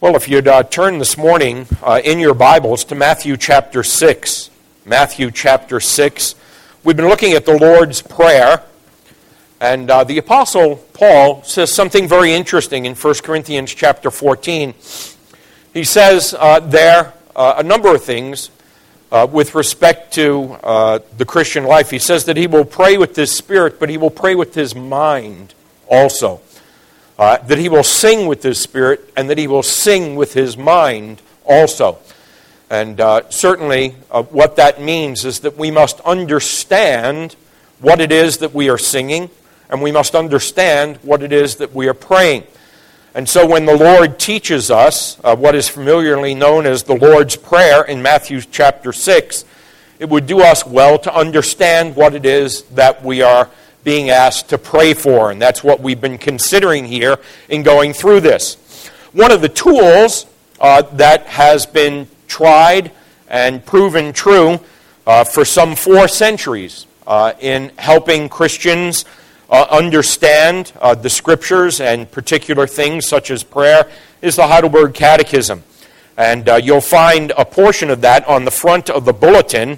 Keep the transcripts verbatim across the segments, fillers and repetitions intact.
Well, if you'd uh, turn this morning uh, in your Bibles to Matthew chapter six. Matthew chapter six. We've been looking at the Lord's Prayer, and uh, the Apostle Paul says something very interesting in First Corinthians chapter fourteen. He says uh, there uh, a number of things uh, with respect to uh, the Christian life. He says that he will pray with his spirit, but he will pray with his mind also. Uh, that he will sing with his spirit, and that he will sing with his mind also. And uh, certainly uh, what that means is that we must understand what it is that we are singing, and we must understand what it is that we are praying. And so when the Lord teaches us uh, what is familiarly known as the Lord's Prayer in Matthew chapter six, it would do us well to understand what it is that we are being asked to pray for. And that's what we've been considering here in going through this. One of the tools uh, that has been tried and proven true uh, for some four centuries uh, in helping Christians uh, understand uh, the Scriptures and particular things such as prayer is the Heidelberg Catechism. And uh, you'll find a portion of that on the front of the bulletin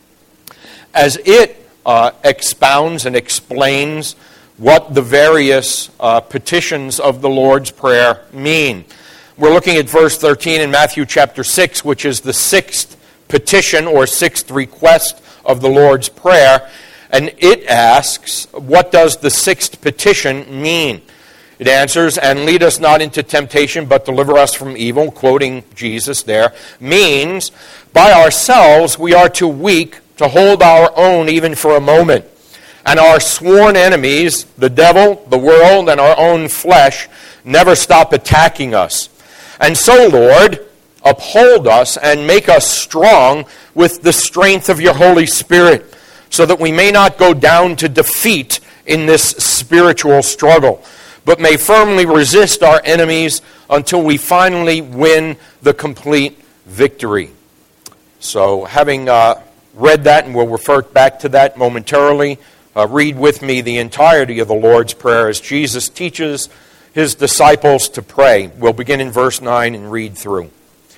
as it Uh, expounds and explains what the various uh, petitions of the Lord's Prayer mean. We're looking at verse thirteen in Matthew chapter six, which is the sixth petition or sixth request of the Lord's Prayer, and it asks, what does the sixth petition mean? It answers, "And lead us not into temptation, but deliver us from evil," quoting Jesus there, means, by ourselves we are too weak to hold our own even for a moment. And our sworn enemies, the devil, the world, and our own flesh, never stop attacking us. And so, Lord, uphold us and make us strong with the strength of your Holy Spirit, so that we may not go down to defeat in this spiritual struggle, but may firmly resist our enemies until we finally win the complete victory. So, having uh, read that, and we'll refer back to that momentarily, uh, read with me the entirety of the Lord's Prayer as Jesus teaches his disciples to pray. We'll begin in verse nine and read through.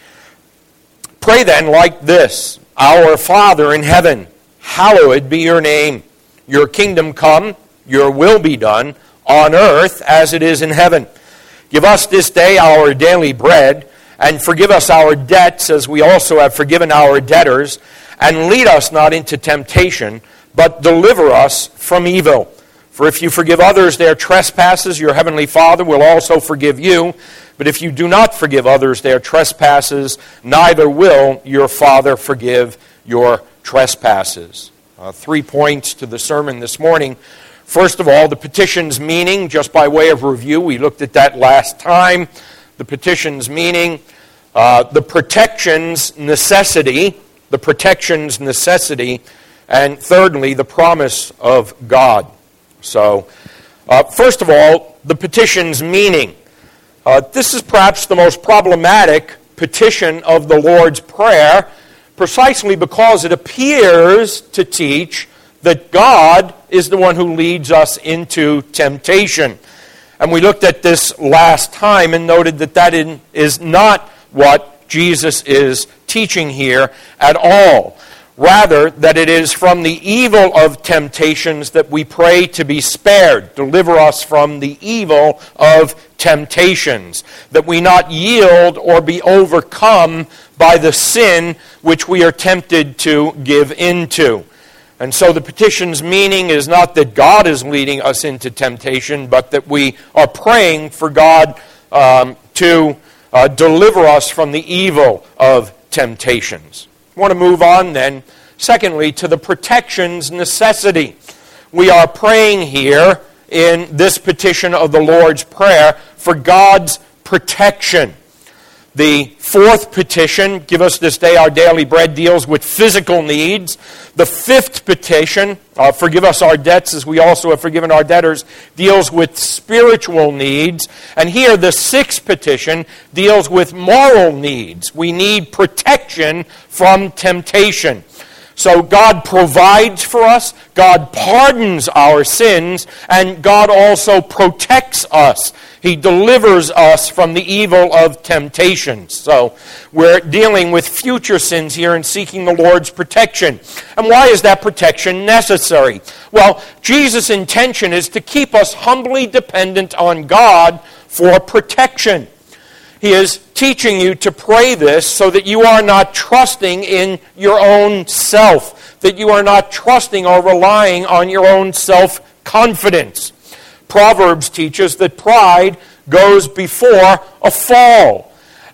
"Pray then like this: Our Father in heaven, hallowed be your name. Your kingdom come, your will be done, on earth as it is in heaven. Give us this day our daily bread, and forgive us our debts as we also have forgiven our debtors. And lead us not into temptation, but deliver us from evil. For if you forgive others their trespasses, your heavenly Father will also forgive you. But if you do not forgive others their trespasses, neither will your Father forgive your trespasses." Uh, three points to the sermon this morning. First of all, the petition's meaning, just by way of review. We looked at that last time. The petition's meaning, uh, the protection's necessity, the protection's necessity, and thirdly, the promise of God. So, uh, first of all, the petition's meaning. Uh, this is perhaps the most problematic petition of the Lord's Prayer, precisely because it appears to teach that God is the one who leads us into temptation. And we looked at this last time and noted that that is not what Jesus is teaching here at all. Rather, that it is from the evil of temptations that we pray to be spared. Deliver us from the evil of temptations. That we not yield or be overcome by the sin which we are tempted to give into. And so the petition's meaning is not that God is leading us into temptation, but that we are praying for God um, to Uh, deliver us from the evil of temptations. I want to move on then, secondly, to the protection's necessity. We are praying here in this petition of the Lord's Prayer for God's protection. The fourth petition, "Give us this day our daily bread," deals with physical needs. The fifth petition, uh, "Forgive us our debts as we also have forgiven our debtors," deals with spiritual needs. And here the sixth petition deals with moral needs. We need protection from temptation. So God provides for us, God pardons our sins, and God also protects us. He delivers us from the evil of temptation. So we're dealing with future sins here and seeking the Lord's protection. And why is that protection necessary? Well, Jesus' intention is to keep us humbly dependent on God for protection. He is teaching you to pray this so that you are not trusting in your own self, that you are not trusting or relying on your own self-confidence. Proverbs teaches that pride goes before a fall.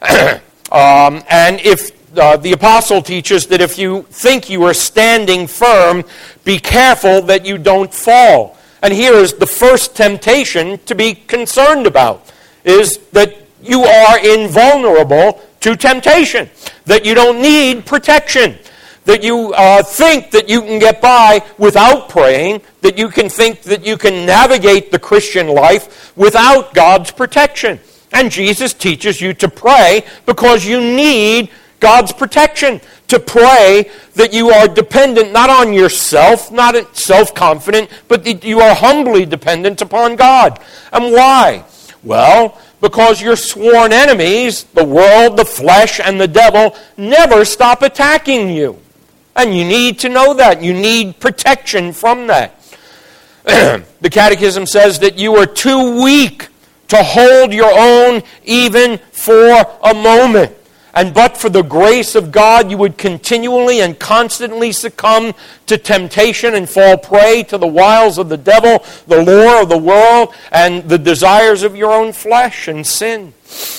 um, and if uh, the apostle teaches that if you think you are standing firm, be careful that you don't fall. And here is the first temptation to be concerned about, is that you are invulnerable to temptation, that you don't need protection, that you uh, think that you can get by without praying, that you can think that you can navigate the Christian life without God's protection. And Jesus teaches you to pray because you need God's protection, to pray that you are dependent not on yourself, not self-confident, but that you are humbly dependent upon God. And why? Well, because your sworn enemies, the world, the flesh, and the devil, never stop attacking you. And you need to know that. You need protection from that. The Catechism says that you are too weak to hold your own even for a moment. And but for the grace of God, you would continually and constantly succumb to temptation and fall prey to the wiles of the devil, the lure of the world, and the desires of your own flesh and sin.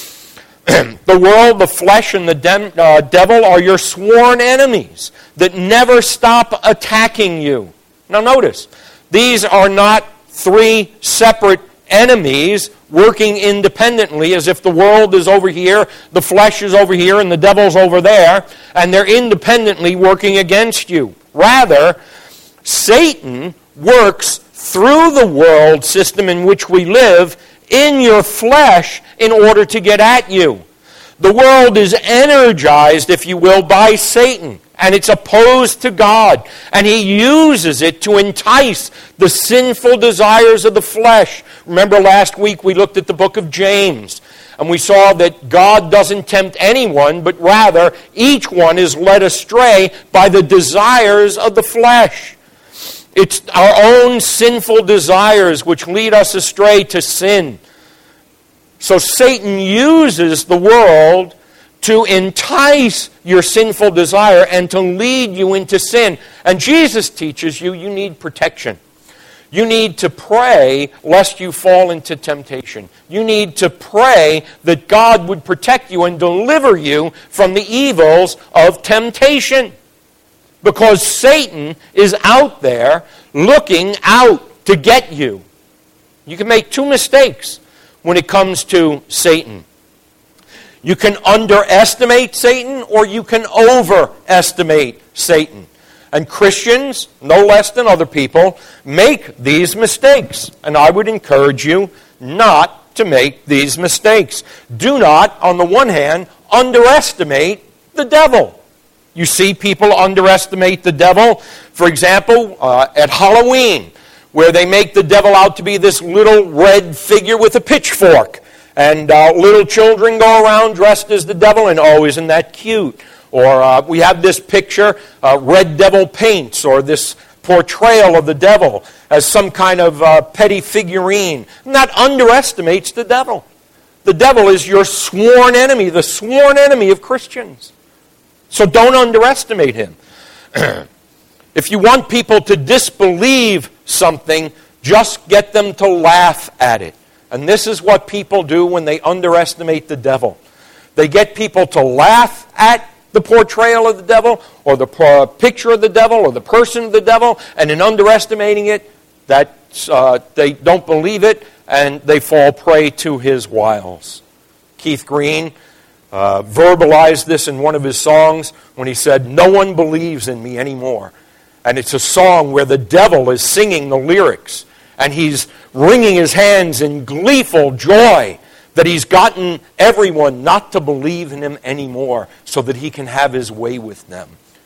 The world, the flesh, and the de- uh, devil are your sworn enemies that never stop attacking you. Now notice, these are not three separate enemies working independently, as if the world is over here, the flesh is over here, and the devil's over there, and they're independently working against you. Rather, Satan works through the world system in which we live in your flesh in order to get at you. The world is energized, if you will, by Satan, and it's opposed to God, and he uses it to entice the sinful desires of the flesh. Remember last week we looked at the book of James, and we saw that God doesn't tempt anyone, but rather each one is led astray by the desires of the flesh. It's our own sinful desires which lead us astray to sin. So Satan uses the world to entice your sinful desire and to lead you into sin. And Jesus teaches you you need protection. You need to pray lest you fall into temptation. You need to pray that God would protect you and deliver you from the evils of temptation. Because Satan is out there looking out to get you. You can make two mistakes when it comes to Satan. You can underestimate Satan or you can overestimate Satan. And Christians, no less than other people, make these mistakes. And I would encourage you not to make these mistakes. Do not, on the one hand, underestimate the devil. You see people underestimate the devil, for example, uh, at Halloween, where they make the devil out to be this little red figure with a pitchfork. And uh, little children go around dressed as the devil, and oh, isn't that cute? Or uh, we have this picture, uh, red devil paints, or this portrayal of the devil as some kind of uh, petty figurine. And that underestimates the devil. The devil is your sworn enemy, the sworn enemy of Christians. So don't underestimate him. If you want people to disbelieve something, just get them to laugh at it. And this is what people do when they underestimate the devil. They get people to laugh at the portrayal of the devil, or the uh, picture of the devil, or the person of the devil, and in underestimating it, that uh, they don't believe it, and they fall prey to his wiles. Keith Green uh, verbalized this in one of his songs when he said, "No one believes in me anymore." And it's a song where the devil is singing the lyrics, and he's wringing his hands in gleeful joy that he's gotten everyone not to believe in him anymore so that he can have his way with them.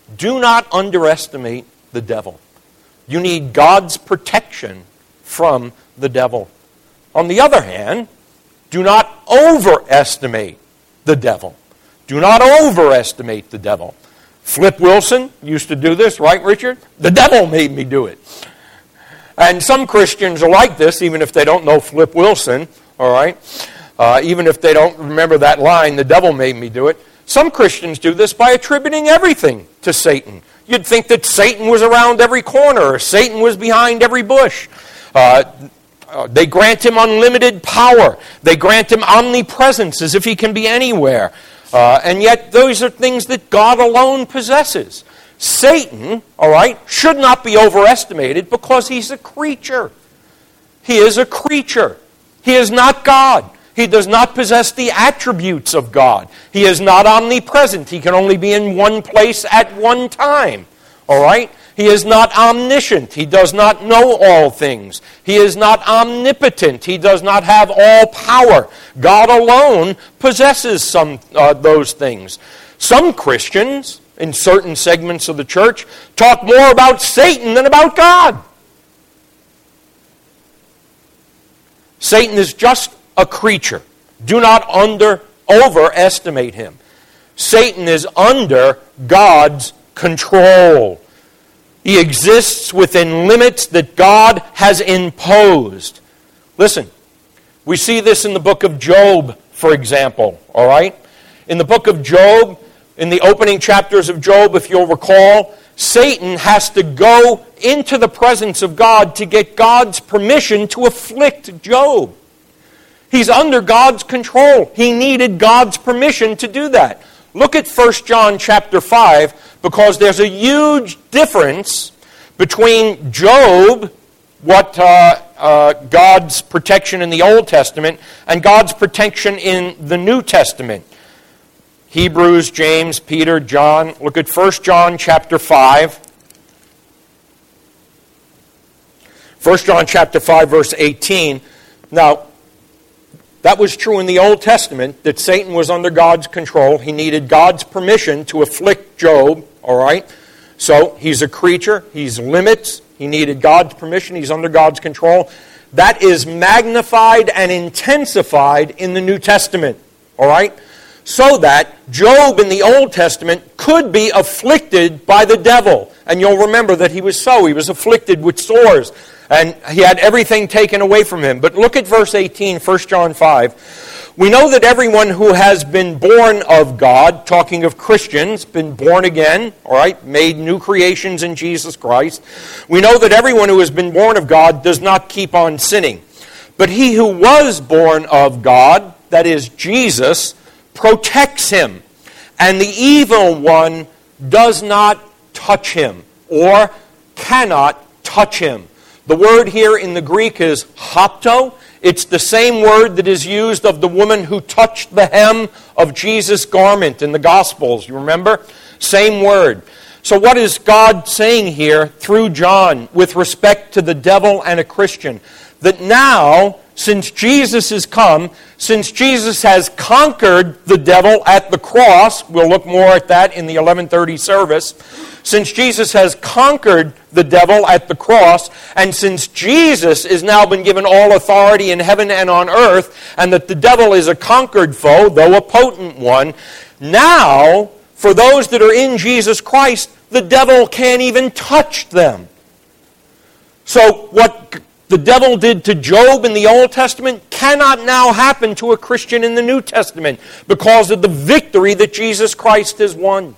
do not underestimate the devil. You need God's protection from the devil. On the other hand, do not overestimate the devil. Do not overestimate the devil. Flip Wilson used to do this, right, Richard? The devil made me do it. And some Christians are like this, even if they don't know Flip Wilson, all right? Uh, even if they don't remember that line, the devil made me do it. Some Christians do this by attributing everything to Satan. You'd think that Satan was around every corner, or Satan was behind every bush. Uh, uh, they grant him unlimited power. They grant him omnipresence, as if he can be anywhere. Uh, and yet those are things that God alone possesses. Satan, all right, should not be overestimated because he's a creature. He is a creature. He is not God. He does not possess the attributes of God. He is not omnipresent. He can only be in one place at one time. All right? He is not omniscient. He does not know all things. He is not omnipotent. He does not have all power. God alone possesses some uh, those things. Some Christians, in certain segments of the church, talk more about Satan than about God. Satan is just a creature. Do not under overestimate him. Satan is under God's control. He exists within limits that God has imposed. Listen, we see this in the book of Job, for example, all right? In the book of Job, in the opening chapters of Job, if you'll recall, Satan has to go into the presence of God to get God's permission to afflict Job. He's under God's control. He needed God's permission to do that. Look at First John chapter five, because there's a huge difference between Job, what uh, uh, God's protection in the Old Testament, and God's protection in the New Testament. Hebrews, James, Peter, John. Look at First John chapter five. First John chapter five, verse eighteen. Now, that was true in the Old Testament, that Satan was under God's control. He needed God's permission to afflict Job, all right? So, he's a creature. He's limits. He needed God's permission. He's under God's control. That is magnified and intensified in the New Testament, all right? So that Job in the Old Testament could be afflicted by the devil. And you'll remember that he was so. He was afflicted with sores. And he had everything taken away from him. But look at verse eighteen, First John five. We know that everyone who has been born of God, talking of Christians, been born again, all right, made new creations in Jesus Christ. We know that everyone who has been born of God does not keep on sinning. But he who was born of God, that is Jesus, protects him. And the evil one does not touch him, or cannot touch him. The word here in the Greek is hapto. It's the same word that is used of the woman who touched the hem of Jesus' garment in the Gospels. You remember? Same word. So what is God saying here through John with respect to the devil and a Christian? That now, since Jesus has come, since Jesus has conquered the devil at the cross, we'll look more at that in the eleven thirty service, since Jesus has conquered the devil at the cross, and since Jesus has now been given all authority in heaven and on earth, and that the devil is a conquered foe, though a potent one, now, for those that are in Jesus Christ, the devil can't even touch them. So what the devil did to Job in the Old Testament cannot now happen to a Christian in the New Testament because of the victory that Jesus Christ has won.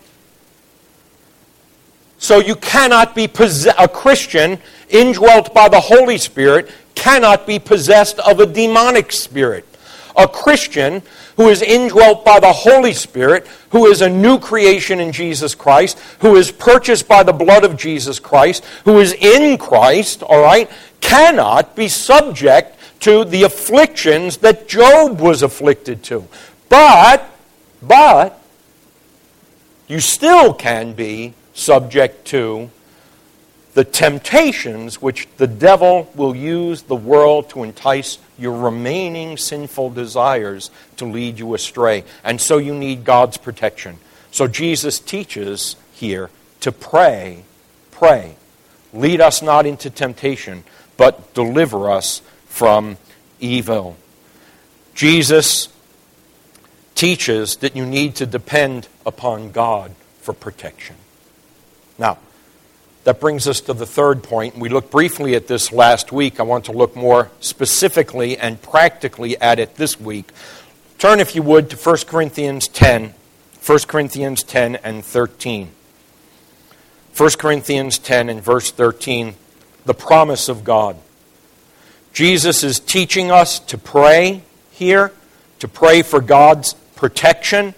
So you cannot be possessed, a Christian indwelt by the Holy Spirit cannot be possessed of a demonic spirit. A Christian who is indwelt by the Holy Spirit, who is a new creation in Jesus Christ, who is purchased by the blood of Jesus Christ, who is in Christ, all right, cannot be subject to the afflictions that Job was afflicted to. But, but, you still can be subject to the temptations which the devil will use the world to entice your remaining sinful desires to lead you astray. And so you need God's protection. So Jesus teaches here to pray, pray, lead us not into temptation, but deliver us from evil. Jesus teaches that you need to depend upon God for protection. Now, that brings us to the third point. We looked briefly at this last week. I want to look more specifically and practically at it this week. Turn, if you would, to First Corinthians ten. First Corinthians ten and thirteen. First Corinthians ten and verse thirteen, the promise of God. Jesus is teaching us to pray here, to pray for God's protection.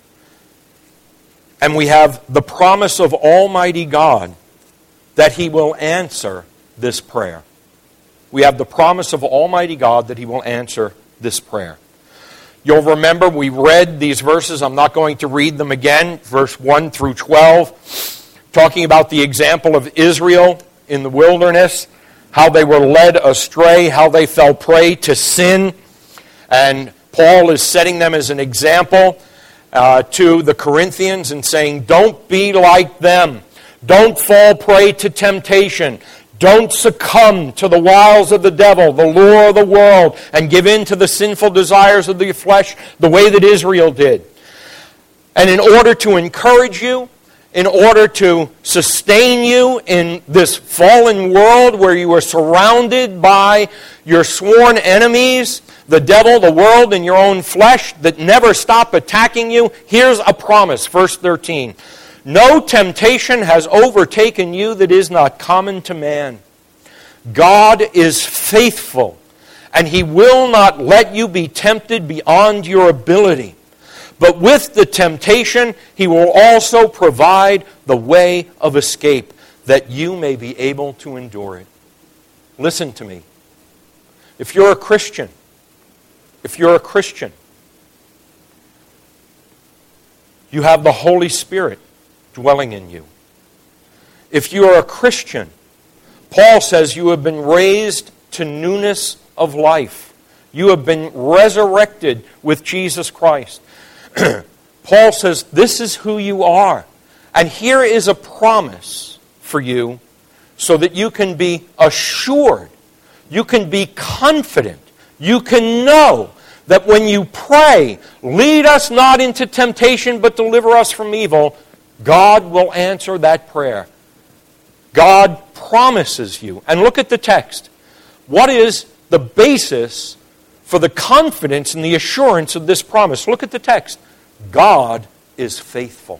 And we have the promise of Almighty God that He will answer this prayer. We have the promise of Almighty God that He will answer this prayer. You'll remember we read these verses. I'm not going to read them again. Verse one through twelve, talking about the example of Israel in the wilderness, how they were led astray, how they fell prey to sin. And Paul is setting them as an example uh, to the Corinthians and saying, don't be like them. Don't fall prey to temptation. Don't succumb to the wiles of the devil, the lure of the world, and give in to the sinful desires of the flesh the way that Israel did. And in order to encourage you, in order to sustain you in this fallen world where you are surrounded by your sworn enemies, the devil, the world, and your own flesh that never stop attacking you, here's a promise, verse thirteen. No temptation has overtaken you that is not common to man. God is faithful, and He will not let you be tempted beyond your ability. But with the temptation, He will also provide the way of escape, that you may be able to endure it. Listen to me. If you're a Christian, if you're a Christian, you have the Holy Spirit dwelling in you. If you are a Christian, Paul says you have been raised to newness of life. You have been resurrected with Jesus Christ. Paul says this is who you are. And here is a promise for you so that you can be assured, you can be confident, you can know that when you pray, lead us not into temptation but deliver us from evil, God will answer that prayer. God promises you. And look at the text. What is the basis for the confidence and the assurance of this promise? Look at the text. God is faithful.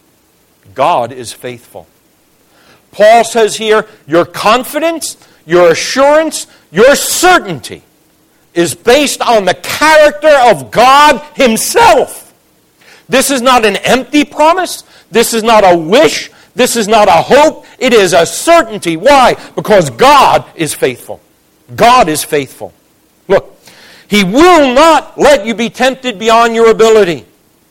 God is faithful. Paul says here, your confidence, your assurance, your certainty is based on the character of God Himself. This is not an empty promise. This is not a wish. This is not a hope. It is a certainty. Why? Because God is faithful. God is faithful. Look, He will not let you be tempted beyond your ability.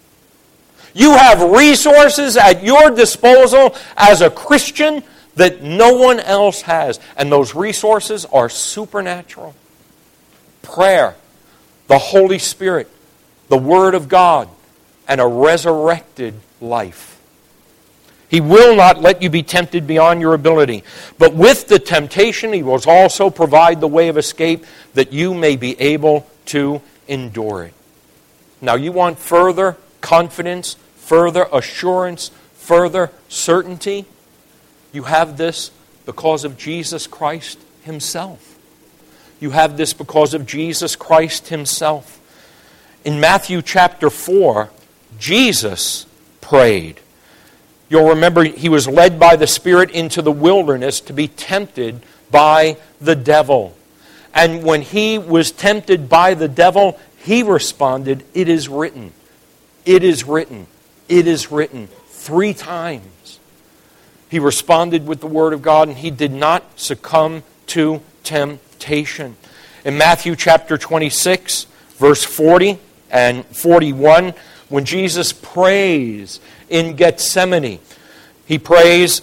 You have resources at your disposal as a Christian that no one else has. And those resources are supernatural. Prayer, the Holy Spirit, the Word of God, and a resurrected life. He will not let you be tempted beyond your ability. But with the temptation, He will also provide the way of escape that you may be able to endure it. Now, you want further confidence, further assurance, further certainty? You have this because of Jesus Christ Himself. You have this because of Jesus Christ Himself. In Matthew chapter four, Jesus prayed. You'll remember He was led by the Spirit into the wilderness to be tempted by the devil. And when He was tempted by the devil, He responded, "It is written. It is written. It is written." Three times. He responded with the Word of God, and He did not succumb to temptation. In Matthew chapter twenty-six, verse forty and forty-one, when Jesus prays in Gethsemane, He prays,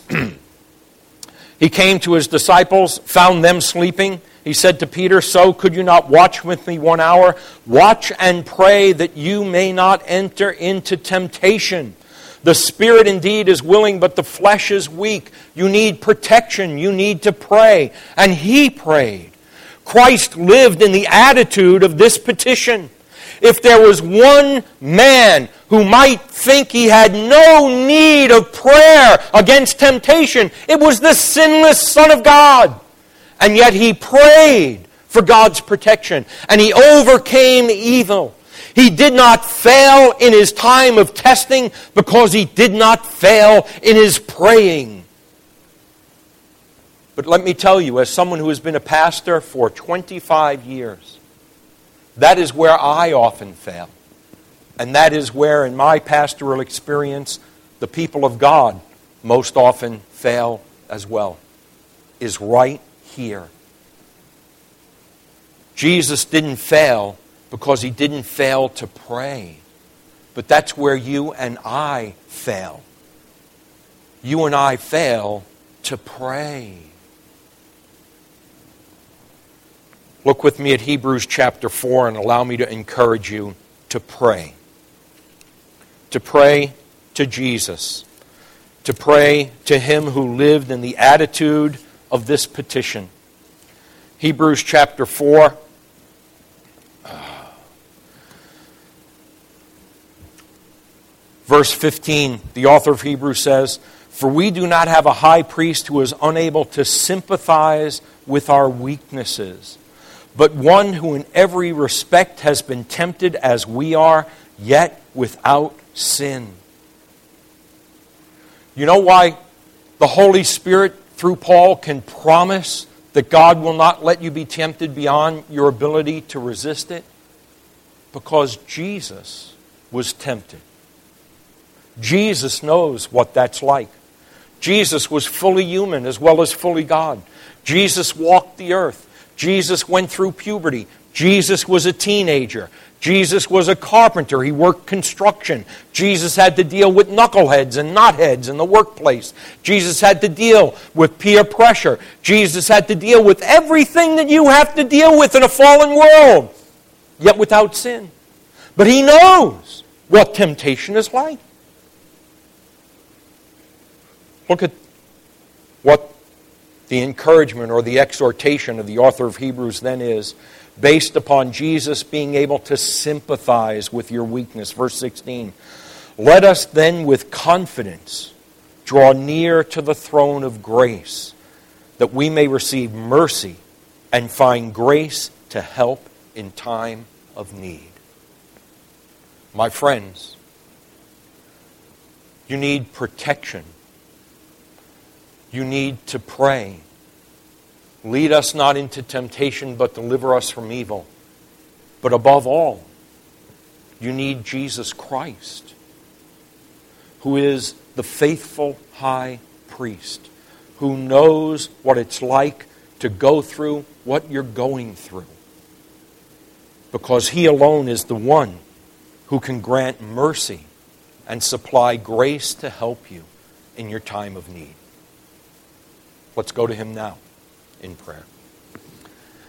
He came to His disciples, found them sleeping. He said to Peter, "So could you not watch with me one hour? Watch and pray that you may not enter into temptation. The spirit indeed is willing, but the flesh is weak. You need protection. You need to pray. And he prayed. Christ lived in the attitude of this petition. If there was one man who might think he had no need of prayer against temptation, it was the sinless Son of God. And yet he prayed for God's protection, and he overcame evil. He did not fail in his time of testing because he did not fail in his praying. But let me tell you, as someone who has been a pastor for twenty-five years, that is where I often fail. And that is where, in my pastoral experience, the people of God most often fail as well, is right here. Jesus didn't fail because he didn't fail to pray. But that's where you and I fail. You and I fail to pray. Look with me at Hebrews chapter four and allow me to encourage you to pray. To pray to Jesus. To pray to him who lived in the attitude of this petition. Hebrews chapter four. Verse fifteen, the author of Hebrews says, "For we do not have a high priest who is unable to sympathize with our weaknesses, but one who in every respect has been tempted as we are, yet without sin." You know why the Holy Spirit, through Paul, can promise that God will not let you be tempted beyond your ability to resist it? Because Jesus was tempted. Jesus knows what that's like. Jesus was fully human as well as fully God. Jesus walked the earth. Jesus went through puberty. Jesus was a teenager. Jesus was a carpenter. He worked construction. Jesus had to deal with knuckleheads and knotheads in the workplace. Jesus had to deal with peer pressure. Jesus had to deal with everything that you have to deal with in a fallen world, yet without sin. But he knows what temptation is like. Look at what the encouragement or the exhortation of the author of Hebrews then is, based upon Jesus being able to sympathize with your weakness. Verse sixteen, "Let us then with confidence draw near to the throne of grace, that we may receive mercy and find grace to help in time of need." My friends, you need protection. You need to pray. Lead us not into temptation, but deliver us from evil. But above all, you need Jesus Christ, who is the faithful high priest, who knows what it's like to go through what you're going through. Because he alone is the one who can grant mercy and supply grace to help you in your time of need. Let's go to him now in prayer.